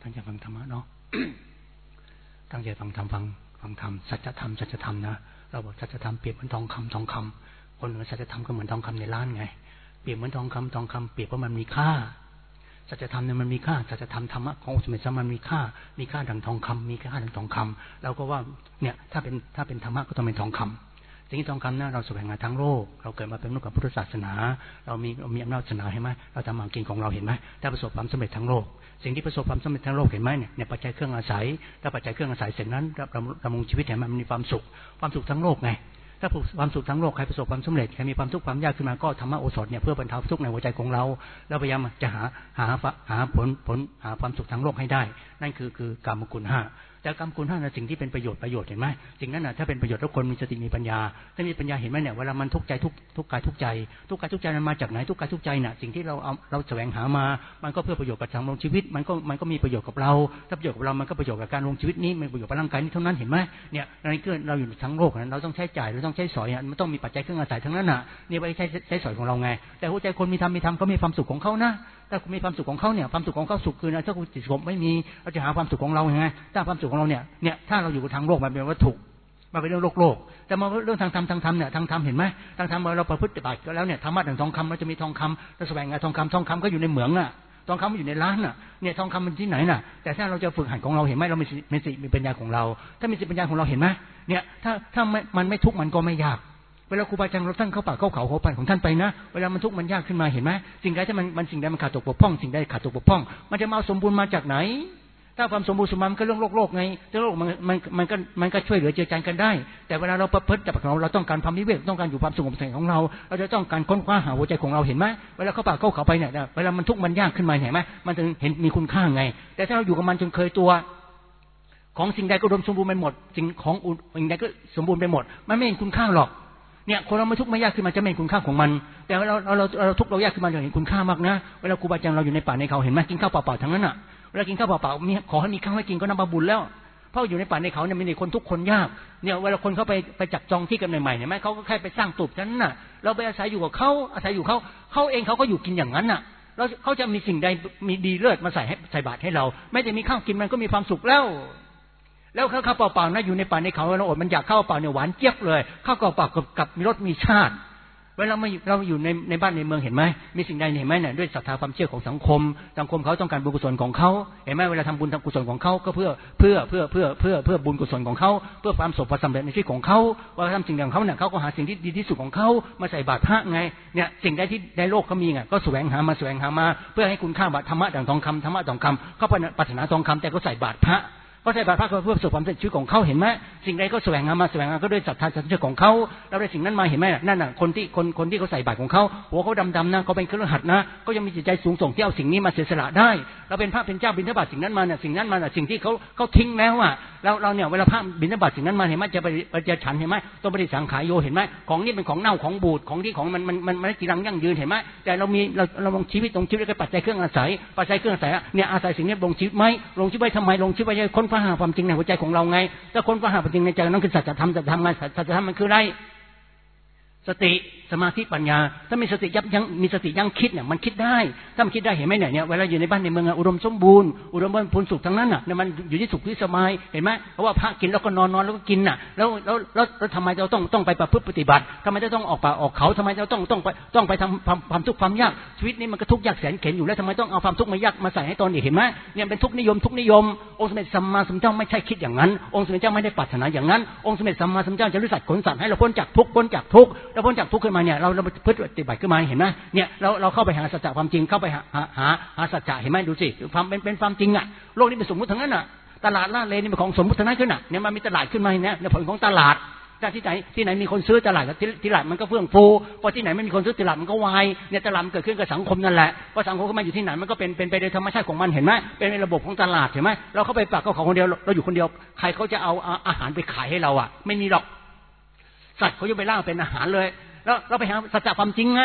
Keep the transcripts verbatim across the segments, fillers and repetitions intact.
ตั้งใจฟังธรรมะเนาะ ตั้งใจฟังธรรมฟังฟังธรรมสัจธรรมสัจธรรมนะเราบอกสัจธรรมเปรียบเหมือนทองคำทองคำคนเหมือนสัจธรรมก็เหมือนทองคำในร้านไงเปรียบเหมือนทองคำทองคำเปรียบเพราะมันมีค่าสัจธรรมเนี่ยมันมีค่าสัจธรรมธรรมะขององค์สมเด็จพระมันมีค่ามีค่าดังทองคำมีค่าดังทองคำเราก็ว่าเนี่ยถ้าเป็นถ้าเป็นธรรมะก็ต้องเป็นทองคำสิ่งที่ทองคำนะเราแสวงหาทั้งโลกเราเกิดมาเป็นมนุษย์กับพุทธศาสนาเรามีมีอำนาจศาสนาเห็นไหมเราทำมากินของเราเห็นไหมได้ประสบความสำเร็จทั้งโลกสิ่งที่ประสบความสำเร็จทั้งโลกเห็นไหมเนี่ยเนี่ยปัจจัยเครื่องอาศัยถ้าปัจจัยเครื่องอาศัยเสร็จนั้นดำรงชีวิตเห็นไหมมันมีความสุขความสุขทั้งโลกไงถ้าความสุขทั้งโลกใครประสบความสำเร็จใครมีความทุกข์ความยากขึ้นมาก็ธรรมะโอสถเนี่ยเพื่อบรรเทาทุกข์ในหัวใจของเราเราพยายามจะหาหาหาผลผลหาความสุขทั้งโลกให้ได้นั่นคือคือกามกุลห้าแต่กามกุลห้านะสิ่งที่เป็นประโยชน์ประโยชน์เห็นไหมสิ่งนั้นนะถ้าเป็นประโยชน์ทุกคนมีสติมีปัญญาถ้ามีปัญญาเห็นไหมเนี่ยเวลามันทุกข์ใจทุกทุกกายทุกใจทุกกายทุกใจมันมาจากไหนทุกกายทุกใจน่ะสิ่งที่เราเอาเราแสวงหามามันก็เพื่อประโยชน์กับทางลงชีวิตมันก็มันก็มีประโยชน์กับเราถ้าประโยชน์กับเรามันก็ประโยชน์กับการลงชีวิตนี้มันประโยชน์กับร่างกายนี้เท่านั้นเห็นไหมเนี่ยในเกิดเราอยู่ทั้งโลกนั้นเราต้องใช้จ่ายเราต้องใช้สอยมันต้องมีปัจจัยเครื่องอาศัยทั้งนั้นน่ะนี่ไว้ใช้ใช้สอยของเราไงแต่หัวใจคนมีธรรมมีธรรมเขามีความสุขของเขานะถ้าคุณมีความสุขของเขาเนี่ยความสุขของเขาสุขคือนะถ้าคุณจิตสงบไม่มีเราจะหาความสุขของเรายังไงถ้าความสุขของเราเนี่ยเนี่ยถ้าเราอยู่กับทางโลกมันเป็นวัตถุมันเป็นเรื่องโลกโลกแต่มาเรื่องทางธรรมทางธรรมเนี่ยทางธรรมเห็นไหมทางธรรมเราประพฤติปฏิบัติก็แล้วเนี่ยธรรมะดังทองคำเราจะมีทองคำเราแสวงหาทองคำทองคำก็อยู่ในเหมืองอ่ะทองคำมันอยู่ในร้านอ่ะเนี่ยทองคำมันที่ไหนน่ะแต่ถ้าเราจะฝึกหัดของเราเห็นไหมเรามีมีสติมีปัญญาของเราถ้ามีสติปัญญาของเราเห็นไหมเนี่ยถ้าถ้ามันไม่ทุกข์มันก็ไม่ยากเวลาครูบาอาจารย์เราท่านเข้าป่าเข้าเขาเขาปั่นของท่านไปนะเวลามันทุกข์มันยากขึ้นมาเห็นไหมสิ่งใดที่มันมันสิ่งใดมันขาดตกบกพร่องสิ่งใดขาดตกบกพร่องมันจะมาสมบูรณ์มาจากไหนถ้าความสมบูรณ์สมบัติมันก็เรื่องโลกโลกไงเรื่องโลกมันมันมันก็มันก็ช่วยเหลือเจือจานกันได้แต่เวลาเราประพฤติกับเราเราต้องการความวิเวกต้องการอยู่ความสงบสงัดของเราเราจะต้องการค้นคว้าหาหัวใจของเราเห็นไหมเวลาเข้าป่าเข้าเขาไปเนี่ยเวลามันทุกข์มันยากขึ้นมาเห็นไหมมันถึงเห็นมีคุณค่าไงแต่ถ้าเราอยู่กับมันจนเคยตัวของสิ่งใดก็อุดมสมบูรณ์ไปหมดสิ่งของสิ่งใดก็สมบูรณ์ไปหมดมันไม่เห็นคุณค่าหรอกเนี่ยคนเราไม่ทุกข์ไม่ยากขึ้นมาจะไม่เห็นคุณค่าของมันแต่เราเราเราเราทุกข์เรายากขึ้นมาจะเห็นคุณค่ามากนะเวลาครูบาอาจารย์เราอยู่ในป่าในเขาเห็นไหมกินข้าวเปล่าๆทั้งนั้นอ่ะเวลากินข้าวเปล่าๆมีขอให้มีข้าวให้กินก็นับบุญแล้วเพราะอยู่ในป่าในเขาเนี่ยมีคนทุกคนยากเนี่ยเวลาคนเขาไปไปจับจองที่กันใหม่ๆเห็นไหมเขาก็แค่ไปสร้างตูบนั้นน่ะเราไปอาศัยอยู่กับเขาอาศัยอยู่เขาเขาเองเขาก็อยู่กินอย่างนั้นน่ะแล้วเขาจะมีสิ่งใดมีดีเลิศมาใส่ให้ใส่บาตรให้เราไม่ได้มีข้าวกินมันก็มีความสุขแล้วแล้วข้าวเปล่าๆนะอยู่ในป่าในเขาเราอดมันอยากข้าวเปล่าเนี่ยหวานเจี๊ยบเลยข้าวเปล่ากับกับมีรสมีชาติเวลาเราอยู่ในในบ้านในเมืองเห็นไหมมีสิ่งใดเห็นไหมเนี่ยด้วยศรัทธาความเชื่อของสังคมสังคมเขาต้องการบุญกุศลของเขาเห็นไหมเวลาทำบุญทำกุศลของเขาก็เพื่อเพื่อเพื่อเพื่อเพื่อเพื่อบุญกุศลของเขาเพื่อความสมความสำเร็จในชีวิตของเขาว่าทำสิ่งของเขาเนี่ยเขาก็หาสิ่งที่ดีที่สุดของเขามาใส่บาตรพระไงเนี่ยสิ่งใดที่ในโลกเขามีไงก็แสวงหามาแสวงหามาเพื่อให้คุณค่าธรรมะดังทองคำธรรมะดังทองคำเขาปรารถนาทองคำแต่ก็ใส่บาตรพระก็ใช้บาตรพระเพื่อประสบความสำเร็จชีวิตของเขาเห็นไหมสิ่งใดก็แสวงหามาแสวงหาก็ด้วยศรัทธาความเชื่อของเขาเราได้สิ่งนั้นมาเห็นไหมนั่นน่ะคนที่คนคนที่เขาใส่บาตรของเขาหัวเขาดำๆนะเขาเป็นเครือขัดนะก็ยังมีจิตใจสูงส่งที่เอาสิ่งนี้มาเสียสละได้เราเป็นพระเป็นเจ้าบิณฑบาตสิ่งนั้นมาเนี่ยสิ่งนั้นมาเนี่ยสิ่งที่เขาเขาทิ้งแล้วอ่ะเราเราเนี่ยเวลาพระบิณฑบาตสิ่งนั้นมาเห็นไหมจะไปจะฉันเห็นไหมต้องปฏิสังขารโยเห็นไหมของนี้เป็นของเน่าของบูดของที่ของมันมันมันไม่กีรังยั่งยืนเห็นไหมแต่เรามีเราเราลงชีวิตลงชีวิตด้วยปัจจัยเครื่องอาศัยปัจจัยเครื่องอาศัยเนี่ยอาศัยสิ่งนี้ลงชีวิตไหมลงชีวิตไว้ทำไมลงชีวิตไว้ค้นคว้าหาความจริงในหัวใจของเราไงถ้าคนก็หาปัจจัยในใจนั่นคือสัจธรรมสัจธรรมไงสัจธรรมมันคืออะไรสติสมาธิปัญญาถ้ามีสติยับยั้งมีสติยั้งคิดเนี่ยมันคิดได้ถ้ามันคิดได้เห็นไหมเนี่ยเวลาอยู่ในบ้านในเมืองอุดมสมบูรณ์อุดมพูนสุขทั้งนั้นน่ะเนี่ยมันอยู่ที่สุขที่สบายเห็นไหมเพราะว่าพระกินแล้วก็นอนนอนแล้วก็กินน่ะแล้วแล้วแล้วแล้วทำไมเราต้องต้องไปประพฤติปฏิบัติทำไมเราต้องออกป่าออกเขาทำไมเราต้องต้องไปต้องไปทำความความทุกข์ความยากชีวิตนี้มันก็ทุกข์ยากแสนเข็ญอยู่แล้วทำไมต้องเอาความทุกข์มายากมาใส่ให้ตนอีกเห็นไหมเนี่ยเป็นทุกข์นิยมทุกข์นิยมองค์สมเด็จสัมมาสัมพุทธเจ้าไม่ใช่คิดอย่างนั้นองค์สมเด็จเจ้าไม่ได้ปรารถนาอย่างนั้นองค์สมเด็จสัมมาสัมพุทธเจ้าจะรู้สัตว์ขนสัตว์ให้เราพ้นจากทุกข์พ้นจากทุกข์แล้วพ้นจากทุกข์ขึ้นมาเนี่ยเราปฏิบัติขึ้นมาเห็นไหมเนี่ยเราเราเข้าไปหาสัจจะความจริงเข้าไปหาหาหาสัจจะเห็นไหมดูสิความเป็นเป็นความจริงอ่ะโลกนี้เป็นสมมุติทั้งนั้นอ่ะตลาดล่าเลนี่เป็นของสมมุติทั้งนั้นขึ้นอ่ะเนี่ยมันมีตลาดขึ้นมาเนี่ยในผลของตลาดแต่ที่ไหนที่ไหนมีคนซื้อตลาดที่ตลาดมันก็เฟื่องฟูพอที่ไหนไม่มีคนซื้อตลาดมันก็วายเนี่ยตลาดมันเกิดขึ้นกับสังคมนั่นแหละพอสังคมมันอยู่ที่ไหนมันก็เป็นเป็นไปโดยธรรมชาติของมันเห็นไหมเป็นระบบของตลาดเห็นไหมเราเข้าไปปากเขาคนเดียวเราอยู่คนเดียวใครเขาจะเอาอาหารไปขายให้เราอ่ะไม่มีหรอกสัตว์เขาจะไปล่าเป็นอาหารเลยแล้วเราไปหาสัจจะความจริงไง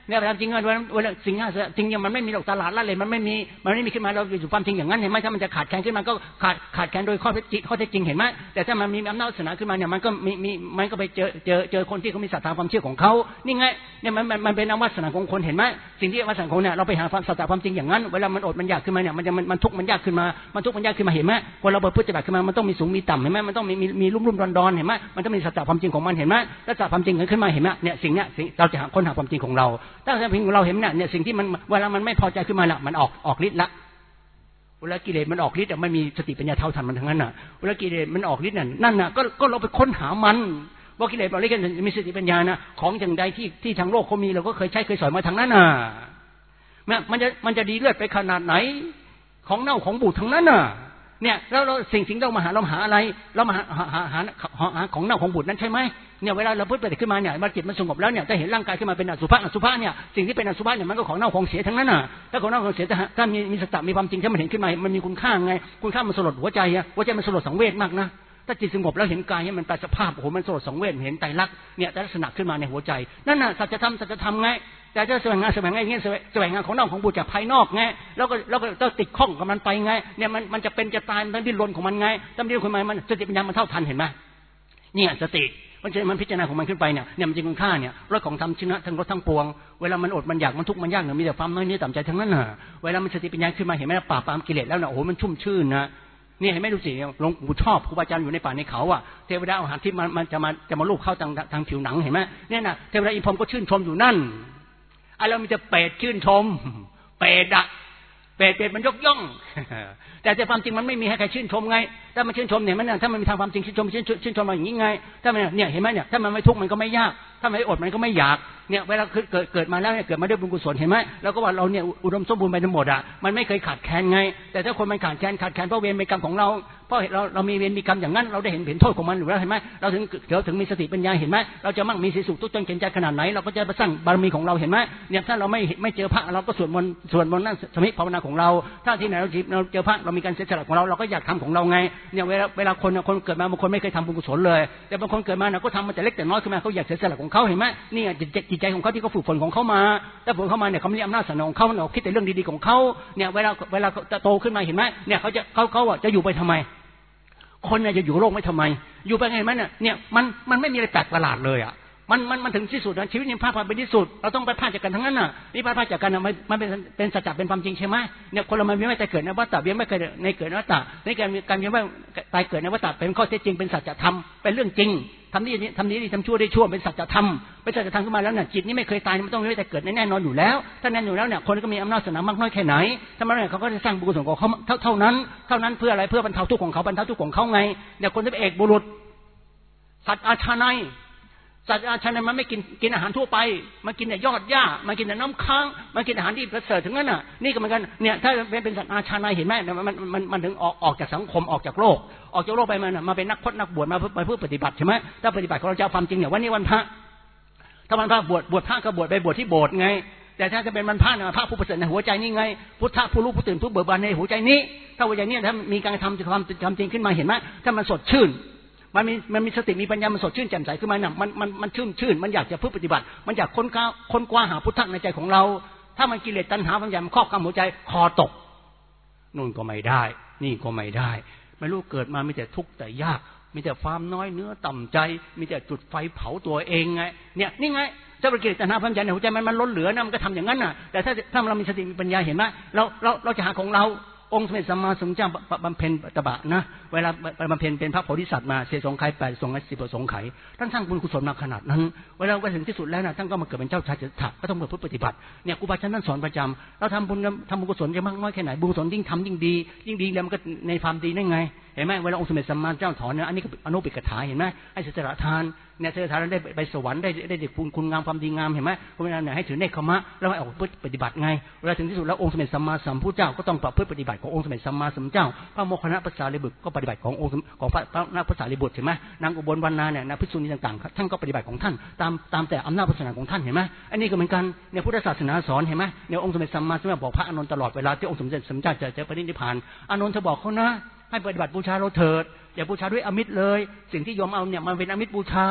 เนี่ยความจริงเวลาเวลาสิ่งนั้นจริงๆมันไม่มีหรอกตลาดละเลยมันไม่มีมันไม่มีขึ้นมาเราอยู่ความจริงอย่างนั้นเห็นไหมถ้ามันจะขาดแคลนขึ้นมาก็ขาดขาดแคลนโดยข้อเท็จจริงข้อเท็จจริงเห็นไหมแต่ถ้ามันมีอำนาจศาสนาขึ้นมาเนี่ยมันก็มีมีมันก็ไปเจอเจอเจอคนที่เขามีศรัทธาความเชื่อของเขานี่ไงเนี่ยมันมันเป็นอำนาจศาสนาของคนเห็นไหมสิ่งที่อำนาจศาสนาของเนี่ยเราไปหาความศรัทธาความจริงอย่างนั้นเวลามันอดมันยากขึ้นมาเนี่ยมันจะมันมันทุกข์มันยากขึ้นมามันทุกข์มันยากขึ้นมาเห็นไหมคนเราปฏิบัติขึ้นมามันต้องมีสูงมีต่ำเห็นไหมมันต้องมีมีมีรุ่มรุ่มดอนดอนเห็นไหมมันต้องมีศรัทธาความจริงของมันเห็นไหมถ้าศรัทธาความจริงขึ้นมาเห็นไหมเนี่ยสิ่งเนี้ยเราจะหาค้นหาความจริงของเราถ้าความจริงของเราเห็นเนี่ยเนี่ยสิ่งที่มันเวลามันไม่พอใจขึ้นมาละมันออกออกฤทธิ์ละเวลากิเลสมันออกฤทธิ์ไม่มีสติปัญญาเท่าทันมันทั้งนั้นน่ะเวลากิเลสมันออกฤทธิ์นั่นนั่นน่ะก็ก็เราไปค้นหามันว่ากิเลสเราเรียกกันมีสติปัญญานะของอย่างใดที่ที่ทางโลกเขามีเราก็เคยใช้เคยสอนมาทางนั้นน่ะมันจะมันจะดีเลิศไปขนาดไหนของเน่าของบูดทั้งนั้นน่ะเนี่ยแล้วเราสิ่งสิ่งเรามาหาเราหาอะไรเรามาหาหาหาหาของเน่าของบูดนั้นใช่ไหมเนี่ยเวลาเราพูดไปขึ้นมาเนี่ยมันจิตมันสงบแล้วเนี่ยจะเห็นร่างกายขึ้นมาเป็นอสุภะอสุภะเนี่ยสิ่งที่เป็นอสุภะเนี่ยมันก็ของเน่าของเสียทั้งนั้นน่ะถ้าของเน่าของเสียถ้ามีมีสติมีความจริงถ้ามันเห็นขึ้นมามันมีคุณค่าไงคุณค่ามันสลดหัวใจอะหัวใจมันสลดสังเวชมากนะถ้าจิตสงบแล้วเห็นกายเนี่ยมันแปลสภาพโอ้โหมันสลดสังเวชเห็นไตรลักษณ์เนี่ยลักษณะขึ้นมาในหัวใจนั่นน่ะสัจธรรมสัจธรรมไงแต่จะแสวงงานแสวงงานอย่างเงี้ยแสวงงานของเน่าของบูดจากภายนอกไงแล้วก็แล้วก็ต้องติดข้องกับมันไปไงเนี่ยมันมันจะเป็นจะตายมันดิ้นรนของมันไงตั้งดิ้นของมันมันสติปัญญามันเท่าทันเห็นไหมเนี่ยสติมันจะมันพิจารณาของมันขึ้นไปเนี่ยเนี่ยมันจะคุณค่าเนี่ยรถของธรรมชนะทั้งรถทั้งปวงเวลามันอดมันอยากมันทุกข์มันยากเนี่ยมีแต่ความน้อยเนื้อต่ำใจทั้งนั้นน่ะเวลามันสติปัญญาขึ้นมาเห็นไหมปราบปรามกิเลสแล้วเนี่ยโอ้โหมันชุ่มชื่นนะนี่เห็นไหมดูสิหลวงปู่ชอบครูบาอาจารย์อยู่ในป่าในเขาอ่ะเทวดาเอาอาหารที่มันมันจะมาจะมาลูบเข้าทางทางผิวหนังเห็นไหมเนี่ยนะเทวดาอินพรหมก็ชื่นชมอยู่นั่นไอ้เรามีแต่เปรตชื่นชมเปรตอะเปรตเปรตมันยกย่องแต่แต่ความจริงมันไม่มีให้ใครชื่นชมไงถ้ามันชื่นชมเนี่ยมันถ้ามันมีทางความจริงชื่นชมชื่นชื่นชมมาอย่างนี้ไงถ้ามันเนี่ยเห็นไหมเนี่ยถ้ามันไม่ทุกข์มันก็ไม่ยากถ้ามันไม่อดมันก็ไม่อยากเนี่ยเวลาเกิดเกิดมาแล้วเนี่ยเกิดมาด้วยบุญกุศลเห็นไหมแล้วก็ว่าเราเนี่ยอุดมสมบูรณ์ไปทั้งหมดอ่ะมันไม่เคยขาดแคลนไงแต่ถ้าคนมันขาดแคลนขาดแคลนเพราะเวรเป็นกรรมของเราเพราะเราเรามีเวรมีกรรมอย่างนั้นเราได้เห็นเห็นโทษของมันอยู่แล้วเห็นไหมเราถึงเราถึงมีสติปัญญาเห็นไหมเราจะมั่งมีสีสุขทุกจนเข็นใจขนาดไหนเราก็จะสร้างบารมีของเราเห็นไหมเนี่ยถ้าเราไม่ไม่เจอพระเราก็สวดมนต์สวดมนต์นั่งสมิภาวนาของเราถ้าที่ไหนเราเราเจอพระเรามีการเสียสละของเราเราก็อยากทำของเราไงเนี่ยเวลาเวลาคนคนเกิดมาบางคนไม่เคยทำบุญกุศลเลยแต่บางคนเกิดมาเนี่ยก็ทำมาแต่เล็กแต่น้อยขึ้นมาเขาอยากเสียสละของเขาเห็นไหมนี่จิตใจของเขาที่เขาฝึกฝนของเขามาถ้าฝึกเข้ามาเนี่ยเขามีอำนาจสนองเขาเนี่ยคิดแต่เรื่องดีๆของเขาเนี่ยเวลาเวลาจะโตขึ้นมาเห็นไหมเนี่ยเขาจะเขาเขาจะอยู่ไปทำไมคนเนี่ยจะอยู่โลกไม่ทำไมอยู่ไปไงไหมเนี่ยเนี่ยมันมันไม่มีอะไรแปลกประหลาดเลยอ่ะมันมันมันถึงที่สุดนะชีวิตนี้พลาดพลาดไปที่สุดเราต้องไปพลาดจากกันทั้งนั้นน่ะนี่พลาดพลาดจากกันน่ะมันมันเป็นเป็นสัจจะเป็นความจริงใช่ไหมเนี่ยคนเรามันไม่แต่เกิดในวัฏฏะเวียนไม่เกิดในเกิดในวัฏฏะในการการเวียนไม่ตายเกิดในวัฏฏะเป็นข้อเท็จจริงเป็นสัจธรรมเป็นเรื่องจริงทำดีทำดีทำชั่วได้ชั่วเป็นสัจธรรมเป็นสัจธรรมขึ้นมาแล้วเนี่ยจิตนี้ไม่เคยตายมันต้องไม่แต่เกิดแน่นอนอยู่แล้วถ้าแน่นอยู่แล้วเนี่ยคนก็มีอำนาจศาสนามากน้อยแค่ไหนถ้ามันเนี่ยเขาก็จะสร้างบุญกุศลของเขาเท่าเท่านั้นเท่านั้นเพื่ออะไรเพื่อบรรเทาทุกข์ของเขาบรรเทาทุกข์ของเขาไงเนี่ยคนที่เป็นเอกบุรุษสัตว์อาชาไนสัตว์อาชาไนมันไม่กินกินอาหารทั่วไปมันกินแต่ยอดหญ้ามันกินแต่น้ำค้างมันกินอาหารที่ประเสริฐถึงนั้นน่ะนี่ก็เหมือนกันเนี่ยถ้าเป็นเป็นสัตว์อาชาไนเห็นไหมมันมันมันถึงออกออกจากสังคมออกจากโลกออกจากโลกไปมันมาเป็นนักพจน์นักบวชมาเพื่อเพื่อปฏิบัติใช่ไหมถ้าปฏิบัติของเราจะความจริงเนี่ยวันนี้วันพระถ้าวันพระบวชบวชพระก็บวชไปบวชที่โบสถ์ไงแต่ถ้าจะเป็นวันพระเนี่ยพระผู้ประเสริฐในหัวใจนี่ไงพุทธะผู้รู้ผู้ตื่นผู้เบิกบานในหัวใจนี้ถ้าหัวใจนี้ถ้ามีการทำความความจริงขึ้นมาเห็นไหมถ้ามันสดชื่นมันมีมันมีสติมีปัญญามันสดชื่นแจ่มใสขึ้นมาเนี่ยมันมันมันชื่นชื่นมันอยากจะพึ่งปฏิบัติมันอยากค้นคว้าค้นคว้าหาพุทธะในใจของเราถ้ามันกิเลสตัณหาความอยากมันครอบงำหัวใจคอตกนู่นก็ไม่ได้นี่ก็ไม่ได้ไม่รู้เกิดมามีแต่ทุกข์แต่ยากมีแต่ความน้อยเนื้อต่ำใจมีแต่จุดไฟเผาตัวเองไงเนี่ยนี่ไงเจ้ากิเลสตัณหาความอยากในหัวใจมันมันล้นเหลือนะมันก็ทำอย่างนั้นน่ะแต่ถ้าถ้าเรามีสติมีปัญญาเห็นไหมเราเราเราจะหาของเราองค์สมเด็จสัมมาสัมพุทธเจ้าบำเพ็ญตบะนะเวลาบำเพ็ญเป็นพระโพธิสัตว์มาเสียสงไขยแปดสงไขยสิบสงไขยท่านสร้างบุญกุศลมาขนาดนั้นเวลาไปถึงที่สุดแล้วนะท่านก็มาเกิดเป็นเจ้าชายสิทธัตถะก็ต้องมาปฏิบัติเนี่ยครูบาอาจารย์ท่านสอนประจำเราทำบุญทำบุญกุศลจะมากน้อยแค่ไหนบุญกุศลยิ่งทำยิ่งดียิ่งดีแล้วมันก็ในความดีได้ไงเห็นไหมเวลาองค์สมเด็จสัมมาสัมพุทธเจ้าถอนเนี่ยอันนี้ก็อนุปิกถาเห็นไหมให้เสียสละทานเนี่ยเสียสละทานได้ไปสวรรค์ได้ได้ได้คุณคุณงามความดีงามเห็นไหมเพราะฉะนั้นเนี่ยให้ถือเนคขมะแล้วให้ออกปฏิบัติไงเวลาถึงที่สุดแล้วองค์สมเด็จสัมมาสัมพุทธเจ้าก็ต้องประพฤติปฏิบัติขององค์สมเด็จสัมมาสัมพุทธเจ้าพระโมคคัลลานะพระสารีบุตรก็ปฏิบัติขององค์ของพระพระสารีบุตรเห็นไหมนางอุบลวรรณาเนี่ยนางภิกษุณีต่างๆท่านก็ปฏิบัติของท่านตามตามแต่อำนาจศาสนาของท่านเห็นไหมอันนี้ก็เหมือนกันเนี่ยพุทธศาสนาสอนเห็นไหมเนี่ยองค์สมเด็จสัมมาสัมพุทธเจ้าบอกพระอานนท์ตลอดเวลาที่องค์สมเด็จสัมมาสัมพุทธเจ้าจะจะปรินิพพานอานนท์เธอบอกเขานะให้ปฏิบัติบูชาเราเถิดอย่าบูชาด้วยอมิตรเลยสิ่งที่ยอมเอาเนี่ยมันเป็นอมิตรบูชา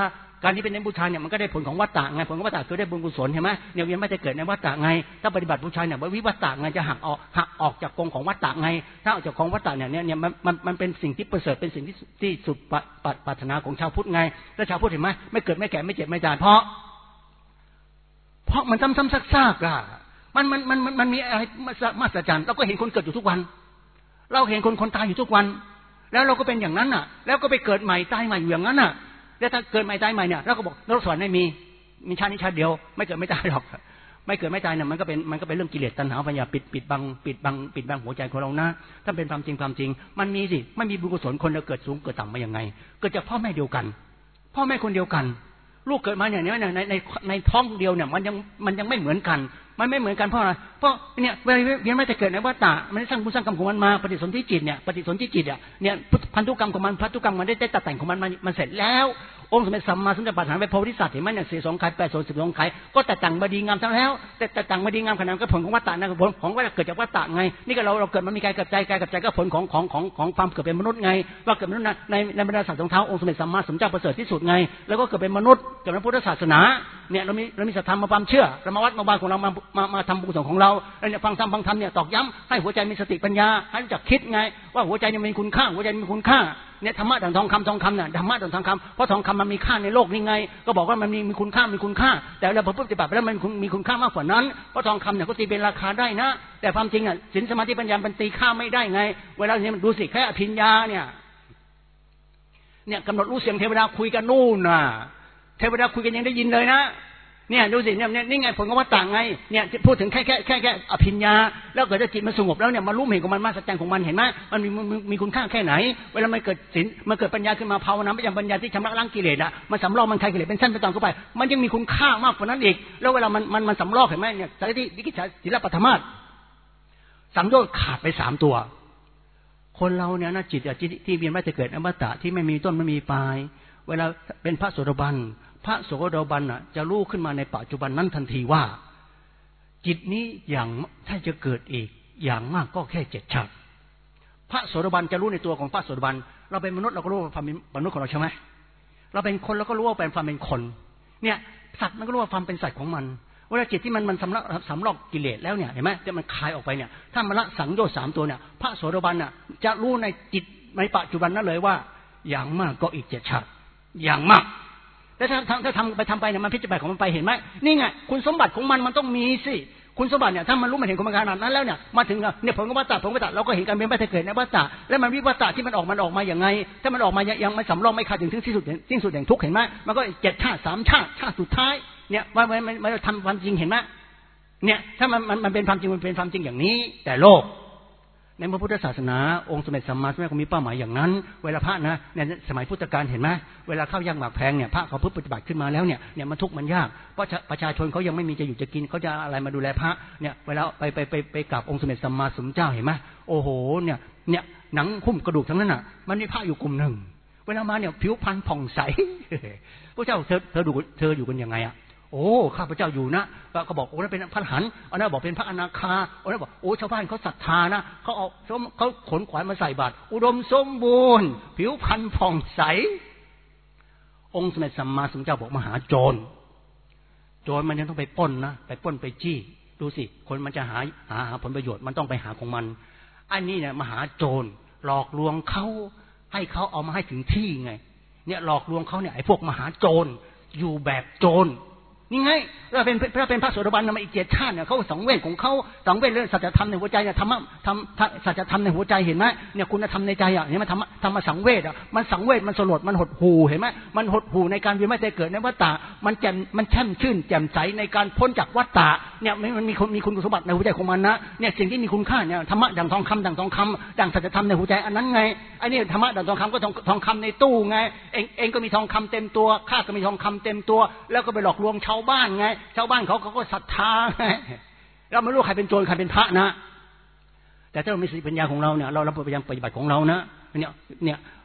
การที่เป็นเน้นบูชาเนี่ยมันก็ได้ผลของวัฏฏะไงผลของวัฏฏะคือได้บุญกุศลใช่ไหมเนี่ยเวียนไม่จะเกิดในวัฏฏะไงถ้าปฏิบัติบูชาเนี่ยวิวัฏฏะไงจะหักออกหักออกจากกองของวัฏฏะไงถ้าออกจากกองวัฏฏะเนี่ยเนี่ยมันมันมันเป็นสิ่งที่ประเสริฐเป็นสิ่งที่ที่สุดปรารถนาของชาวพุทธไงแล้วชาวพุทธเห็นไหมไม่เกิดไม่แก่ไม่เจ็บไม่ตายเพราะเพราะมันซ้ำๆซากๆอ่ะมันมันมันมันมีอะไรมหัศจรรย์เราก็เห็นคนเกิดอยู่ทุกวันเราเห็นคนคนตายอยู่ทุกวันแล้วเราก็เป็นอย่างนั้นน่ะแล้วก็ไปเกิดใหม่ตายใหม่อยู่อย่างนั้นน่ะแล้วถ้าเกิดใหม่ตายใหม่เนี่ยเราก็บอกเราสอนไม่มีมีชาตินี้ชาติเดียวไม่เกิดไม่ตายหรอกไม่เกิดไม่ตายเนี่ยมันก็เป็นมันก็เป็นเรื่องกิเลสตัณหาปัญญาปิดปิดบังปิดบังปิดบังหัวใจของเรานะถ้าเป็นความจริงความจริงมันมีสิไม่มีบุญกุศลคนเราเกิดสูงเกิดต่ำมาอย่างไงเกิดจากพ่อแม่เดียวกันพ่อแม่คนเดียวกันลูกเกิดมาเนี่ยในในในในท้องเดียวเนี่ยมันยังมันยังไม่เหมือนกันมันไม่เหมือนกันเพราะอะไรเพราะเนี่ยเวียนไม่จะเกิดในวัฏฏะมันได้สร้างบุญสร้างกรรมของมันมาปฏิสนธิจิตเนี่ยปฏิสนธิจิตอ่ะเนี่ยพันธุกรรมของมันพันธุกรรมมันได้ได้ตัดแต่งของมันมันเสร็จแล้วองค์สมเด็จสัมมาสัมพุทธปัฏฐานไปโพธิสัตว์เห็นไหมเนี่ยสี่สองไข่แปดโสสิบสองไข่ก็แต่ต่างมาดีงามทั้งแล้วแต่แต่ต่างมาดีงามขนาดก็ผลของวัฏฏะนะผลของว่าเกิดจากวัฏฏะไงนี่ก็เราเราเกิดมันมีกายกับใจกายกับใจก็ผลของของของของความเกิดเป็นมนุษย์ไงว่าเกิดมนุษย์ในในบรรดาสัตว์สองเท้าองค์สมเด็จสัมมาสัมพุทธเจ้าประเสริฐที่สุดไงแล้วก็เกิดเป็นมนุษย์เกิดในพุทธศาสนาเนี่ยเรามีเรามีศรัทธามาความเชื่อเรามาวัดมาบานของเรามามามาทำบุญกุศลของเราแล้วเนี่ยฟังธรรมฟังธรรมเนี่ยตอกย้ำให้หัวใจมีสติปัญญาให้รู้จักคิดไงว่าหัวใจเนี่ยมีคุณค่าหัวใจมีคุณค่าเนี่ยธรรมะดั่งทองคำทองคำเนี่ยธรรมะดั่งทองคำเพราะทองคำมันมีค่าในโลกนี้ไงก็บอกว่ามันมีมีคุณค่ามีคุณค่าแต่เราพอปฏิบัติไปแล้วมันมีคุณค่ามากกว่านั้นเพราะทองคำเนี่ยก็ตีเป็นราคาได้นะแต่ความจริงอ่ะศีลสมาธิปัญญามันตีค่าไม่ได้ไงเวลาเนี่ยมันดูสิแค่อภิญญาเนี่ยเนี่ยกำหนดรู้เสียงเทวดาคุยกันนู่นน่ะเทวดาคุยกันยังได้ยินเลยนะเนี่ยดูสิเนี่ยนี่ไงผลของวัฏฏะไงเนี่ยพูดถึงแค่แค่แค่แค่อภิญญาแล้วเกิดจิตมันสงบแล้วเนี่ยมารู้เห็นของมันมาสัจจังของมันเห็นไหมมันมีมีคุณค่าแค่ไหนเวลามันเกิดศีลมันเกิดปัญญาขึ้นมาภาวนาไม่ยังปัญญาที่ชำระล้างกิเลสอะมันสำรอกมันคลายกิเลสเป็นเส้นเป็นตอนเข้าไปมันยังมีคุณค่ามากกว่านั้นอีกแล้วเวลามันมันมันสำรอกเห็นไหมเนี่ยจากที่วิกิจศิลปธรรมะสังโยชน์ขาดไปสามตัวคนเราเนี่ยนะจิตที่ที่เวียนว่ายจะเกิดอมตะที่ไม่มีต้นไม่มีปลายเวลาเป็นพระโสดาบันพระโสดาบันน่ะจะรู้ขึ้นมาในปัจจุบันนั้นทันทีว่าจิตนี้อย่างถ้าจะเกิดอีกอย่างมากก็แค่เจ็ดชาติพระโสดาบันจะรู้ในตัวของพระโสดาบันเราเป็นมนุษย์เราก็รู้ว่าความเป็นมนุษย์ของเราใช่ไหมเราเป็นคนเราก็รู้ว่าเป็นความเป็นคนเนี่ยสัตว์มันก็รู้ว่าความเป็นสัตว์ของมันเวลาจิตที่มันมันสำลักสำลอกกิเลสแล้วเนี่ยเห็นไหมจะมันคลายออกไปเนี่ยถ้ามันละสังโยชน์สามตัวเนี่ยพระโสดาบันน่ะจะรู้ในจิตในปัจจุบันนั้นเลยว่าอย่างมากก็อีกเจ็ดชาติอย่างมากแต่ถ้าถ้าทำไปทำไปเนี่ยมันพิจารณาของมันไปเห็นไหมนี่ไงคุณสมบัติของมันมันต้องมีสิคุณสมบัติเนี่ยถ้ามันรู้มันเห็นของมันขนาดนั้นแล้วเนี่ยมาถึงเนี่ยผลของวัฏฏะผลของวัฏฏะเราก็เห็นการเป็นวัฏฏะเกิดในวัฏฏะแล้วมันวิวัฏฏะที่มันออกมันออกมาอย่างไงถ้ามันออกมายังไม่สำรอกไม่ขาดถึงที่สุดที่สุดแห่งทุกข์เห็นไหมมันก็เจ็ดชาติสามชาติชาติสุดท้ายเนี่ยมันมันมันทำความจริงเห็นไหมเนี่ยถ้ามันมันมันเป็นความจริงมันเป็นความจริงอย่างนี้แต่โลกในพระพุทธศาสนาองค์สมเด็จสัมมาสัมพุทธเจ้ามีเป้าหมายอย่างนั้นเวลาพระนะในสมัยพุทธกาลเห็นไหมเวลาเข้ายากหมากแพงเนี่ยพระเขาพึ่งปฏิบัติขึ้นมาแล้วเนี่ยเนี่ยมันทุกข์มันยากเพราะประชาชนเขายังไม่มีจะอยู่จะกินเขาจะอะไรมาดูแลพระเนี่ยเวลาไปไปไปไปกราบองค์สมเด็จสัมมาสัมพุทธเจ้าเห็นไหมโอ้โหเนี่ยเนี่ยหนังหุ้มกระดูกทั้งนั้นน่ะมันมีพระอยู่กลุ่มหนึ่งเวลามาเนี่ยผิวพรรณผ่องใสพระเจ้าเธอเธอดูเธออยู่กันยังไงอ่ะโอ้ข้าพเจ้าอยู่นะก็บอกโอ้นั่นเป็นพระอรหันต์อันนั้นบอกเป็นพระอนาคาอันนั้นบอกโอ้ชาวบ้านเขาศรัทธานะเขาเอาเขาขนขวายมาใส่บาตรอุดมสมบูรณ์ผิวพรรณผ่องใสองค์สมเด็จสัมมาสัมพุทธเจ้าบอกมหาโจรโจรมันยังต้องไปปล้นนะไปปล้นไปจี้ดูสิคนมันจะหาหาหาผลประโยชน์มันต้องไปหาของมันอันนี้เนี่ยมหาโจรหลอกลวงเขาให้เขาเอามาให้ถึงที่ไงเนี่ยหลอกลวงเขาเนี่ยไอ้พวกมหาโจรอยู่แบบโจรนี่ไงเราเป็นถ้าเป็นพระโสดาบันมาอีกเจ็ดชาติเนี่ยเขาสังเวชของเขาสังเวชเรื่องสัจธรรมในหัวใจเนี่ยธรรมะธรรมสัจธรรมในหัวใจเห็นไหมเนี่ยคุณธรรมในใจอ่ะเนี่ยมันธรรมะธรรมสังเวชอ่ะมันสังเวชมันสลดมันหดหู่เห็นไหมมันหดหู่ในการเวียนว่ายตายเกิดในวัฏฏะมันแจ่มมันแช่มชื่นแจ่มใสในการพ้นจากวัฏฏะเนี่ยมันมีมีคุณสมบัติในหัวใจของมันนะเนี่ยสิ่งที่มีคุณค่าเนี่ยธรรมะดั่งทองคำดั่งทองคำดั่งสัจธรรมในหัวใจอันนั้นไงไอ้นี่ธรรมะดั่งทองคำก็ทองทองคำในตู้ไงเองเองก็มีทองคำเต็มตัวข้าก็มีทองคำเต็มตัวแล้วก็ไปหลอกลวงชาวบ้านไงชาวบ้านเขาเขาก็ศรัทธาเราไม่รู้ใครเป็นโจรใครเป็นพระนะแต่ถ้าเรามีสติปัญญาของเราเนี่ยเราเราพยายามปฏิบัติของเรานะเนี่ยเนี่ย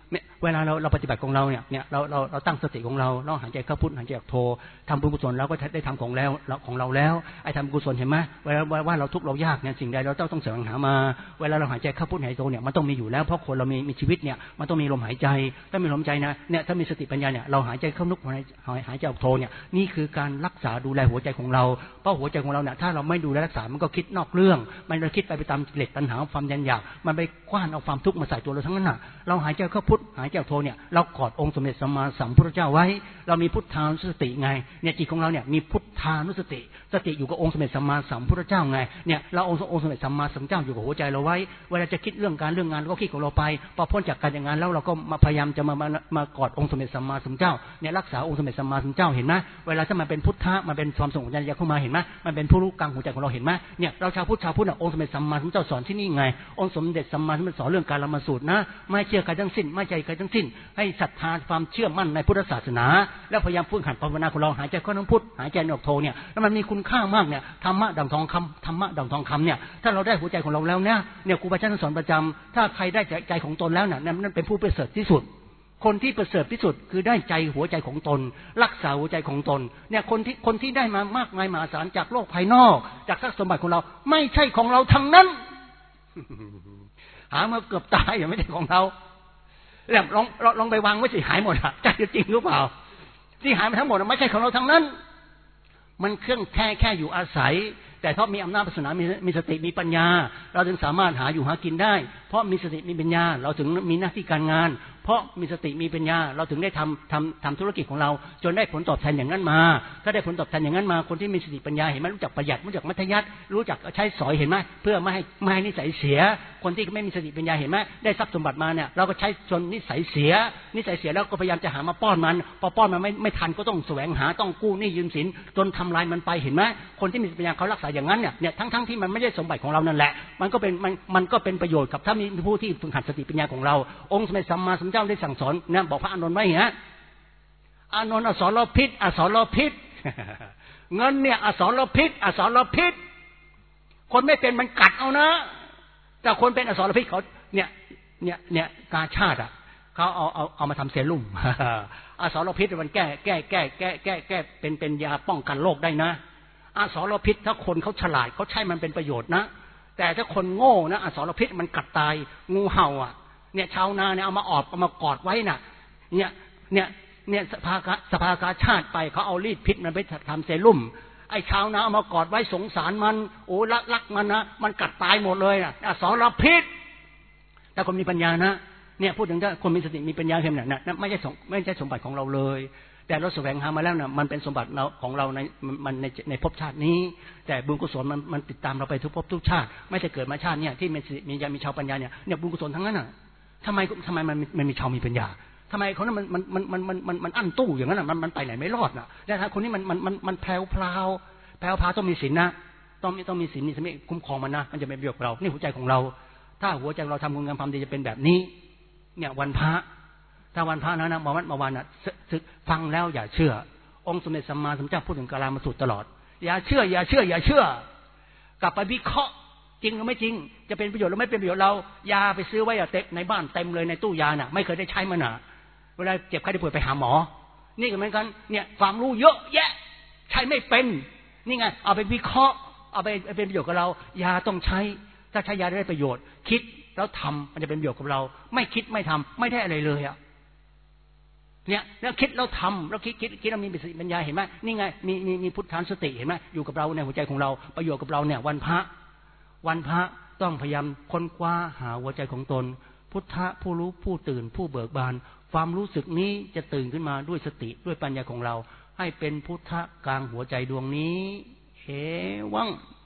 เวลาเราเราปฏิบัติของเราเนี่ยเนี่ยเราเราเราตั้งสติของเราเราหายใจเข้าพุทหายใจออกโททำบุญกุศลเราก็ได้ทำของแล้วของเราแล้วไอ้ทำกุศลเห็นไหมเวลาว่าเราทุกข์เรายากเนี่ยสิ่งใดเราต้องต้องแสวงหามาเวลาเราหายใจเข้าพุทหายใจโทเนี่ยมันต้องมีอยู่แล้วเพราะคนเรามีมีชีวิตเนี่ยมันต้องมีลมหายใจถ้ามีลมหายใจนะเนี่ยถ้ามีสติปัญญาเนี่ยเราหายใจเข้านุกหายหายใจออกโทเนี่ยนี่คือการรักษาดูแลหัวใจของเราเพราะหัวใจของเราเนี่ยถ้าเราไม่ดูแลรักษามันก็คิดนอกเรื่องมันจะคิดไปไปตามกิเลสตัณหาความยันอยากมันไปกว้านเอาความทุกข์มาใส่ตัวเราทั้งนั้นน่ะเราหายใจเข้าพุทหายใจออกโทเนี่ยเรากอดองค์สมเด็จสัมมาสัมพุทธเจ้าไว้เรามีพุทธานุสติไงเนี่ยจิตของเราเนี่ยมีพุทธานุสติสติอยู่กับองค์สมเด็จสัมมาสัมพุทธเจ้าไงเนี่ยเราองค์องค์สมเด็จสัมมาสัมพุทธเจ้าอยู่กับหัวใจเราไว้เวลาจะคิดเรื่องการเรื่องงานเราก็คิดของเราไปพอพ้นจากการอย่างงานแล้วเราก็มาพยายามจะมามามากอดองค์สมเด็จสัมมาสัมพุทธเจ้าเนี่ยรักษาองค์สมเด็จสัมมาสัมพุทธเจ้าเห็นไหมเวลาถ้ามันเป็นพุทธะมันเป็นความสงบญาณเข้ามาเห็นไหมมันเป็นผู้รู้กลางหัวใจของเราเห็นไหมเนี่ยเราชาวพุทธชาวพุทธองค์สมเด็จสัมมาสัมพุทธเจ้าสอนที่นี่ไงองค์สมเด็จสัมมาสัมพุทธสอนเรื่องการละมาสูตรนะไม่เชื่อใครทั้งสิ้นไม่ใจใครทั้งสิ้นให้ศรัทธาความเชื่อมั่นในพุทธศาสนาแล้วพยายามฝึกหัดภาวนาของเราหายใจเข้าน้ำพุทหายใจออกโทเนี่ยแล้วมันมีคุณค่ามากเนี่ยธรรมะดั่งทองคำธรรมะดั่งทองคำเนี่ยถ้าเราได้หัวใจของเราแล้วเนี่ยเนี่ยครูบาอาจารย์สอนประจำถ้าใครได้ใจของตนแล้วเนี่ยนั่นเป็นผู้ประเสริฐที่สุดคนที่ประเสริฐที่สุดคือได้ใจหัวใจของตนรักษาหัวใจของตนเนี่ยคนที่คนที่ได้มามากมายมหาศาลจากโลกภายนอกจากทรัพย์สมบัติของเราไม่ใช่ของเราทั้งนั้น หามาเกือบตายอย่างไม่ใช่ของเราแล้วลองลองไปวางไว้สิหายหมดอะใจจริงหรือเปล่าที่หายไปทั้งหมดไม่ใช่ของเราทั้งนั้นมันเครื่องแค่แค่อยู่อาศัยแต่เพราะมีอำนาจศาสนามีมีสติมีปัญญาเราถึงสามารถหาอยู่หากินได้เพราะมีสติมีปัญญาเราถึงมีหน้าที่การงานเพราะมีสติมีปัญญาเราถึงได้ทำทำทำธุรกิจของเราจนได้ผลตอบแทนอย่างนั้นมาถ้าได้ผลตอบแทนอย่างนั้นมาคนที่มีสติปัญญาเห็นไหมรู้จักประหยัดรู้จักมัธยัสถ์รู้จักใช้สอยเห็นไหมเพื่อไม่ให้ไม่ให้นิสัยเสียคนที่ไม่มีสติปัญญาเห็นไหมได้ทรัพย์สมบัติมาเนี่ยเราก็ใช้จนนิสัยเสียนิสัยเสียแล้วก็พยายามจะหามาป้อนมันพอป้อนมันไม่ไม่ทันก็ต้องแสวงหาต้องกู้หนี้ยืมสินจนทำลายมันไปเห็นไหมคนที่มีปัญญาเขารักษาอย่างนั้นเนี่ยเนี่ยทั้งทั้งที่มันไม่ใช่สมบัติของเรานั่นแหละมันก็เป็นมันมันก็เป็นประโยชน์กับถ้ามีผู้ที่ฝึกหัดสติปัญญาของเราองค์สมเด็จสัมมาสัมพุทธเจ้าได้สั่งสอนนะบอกพระอานนท์ไว้ฮะอานนท์อสรพิษอสรพิษ เงินเนี่ยอสรพิษอสรพิษคนไม่เป็นมันกัดเอานะแต่คนเป็นอสรพิษเขาเนี่ยเนี่ยเนี่ยกาชาติอ่ะเขาเอาเอาเอามาทำเซรุ่ม อสรพิษมันแก้แก้แก้แก้แก้แก้เป็นเป็นยาป้องกันโรคได้นะอสรพิษถ้าคนเขาฉลาดเขาใช้มันเป็นประโยชน์นะแต่ถ้าคนโง่นะอสรพิษมันกัดตายงูเห่าอ่ะเนี่ยชาวนาเนี่ยเอามาออดเอามากอดไว้น่ะเนี่ยเนี่ยเนี่ยสภาสภากาชาติไปเขาเอารีดพิษมันไปทำเซรุ่มไอ้ชาวนาเอามากอดไว้สงสารมันโอ้รักรักมันนะมันกัดตายหมดเลยน่ะอสรพิษแต่คนมีปัญญานะเนี่ยพูดถึงถ้าคนมีสติมีปัญญาเข้มเนี่ยนะไม่ใช่ไม่ใช่สมบัติของเราเลยแต่เราแสวงหามาแล้วเนี่ยมันเป็นสมบัติของเราในมันในในภพชาตินี้แต่บุญกุศลมันมันติดตามเราไปทุกภพทุกชาติไม่ได้เกิดมาชาติเนี่ยที่มีมีญามีชาวปัญญาเนี่ยเนี่ยบุญกุศลทั้งนั้นน่ะทำไมทำไมมันมันมีชาวมีปัญญาทำไมคนนั้นมันมันมันมันมันมันมันอั้นตู้อย่างนั้นน่ะมันมันไปไหนไม่รอดน่ะแต่ถ้าคนนี้มันมันมันมันแพรวพราวแพรวพราวต้องมีศีลนะต้องมีต้องมีศีลมีสมาธิคุ้มครองมันนะมันจะเป็นประโยชน์กับเรานี่หัวใจของเราถ้าหัวใจเราทำคุณงามความดีจะเป็นแบบนี้เนี่ยวันพระถ้าวันพระนั้นนะมาวันมาวันน่ะฟังแล้วอย่าเชื่อองค์สมเด็จสัมมาสัมพุทธเจ้าพูดถึงกาลามสูตรตลอดอย่าเชื่ออย่าเชื่ออย่าเชื่อกลับไปวิเคราะห์จริงหรือไม่จริงจะเป็นประโยชน์หรือไม่เป็นประโยชน์เรายาไปซื้อไว้อะเต็มในบ้านเต็มเลยในตู้ยาน่ะไม่เคยได้ใช้มันน่ะเวลาเจ็บไข้ได้ป่วยไปหาหมอนี่ก็เหมือนกันเนี่ยความรู้เยอะแยะใช้ไม่เป็นนี่ไงเอาไปวิเคราะห์เอาไปเป็นประโยชน์กับเรายาต้องใช้ถ้าใช้ยาได้ประโยชน์คิดแล้วทำมันจะเป็นประโยชน์กับเราไม่คิดไม่ทำไม่ได้อะไรเลยอ่ะเนี่ยแล้วคิดแล้วทำแล้วคิดคิดคิดเรามีสติปัญญาเห็นไหมนี่ไงมีมีมีพุทธานุสติเห็นไหมอยู่กับเราในหัวใจของเราประโยชน์กับเราเนี่ยวันพระวันพระต้องพยายามค้นคว้าหาหัวใจของตนพุทธะผู้รู้ผู้ตื่นผู้เบิกบานความรู้สึกนี้จะตื่นขึ้นมาด้วยสติด้วยปัญญาของเราให้เป็นพุทธะกลางหัวใจดวงนี้เอวัง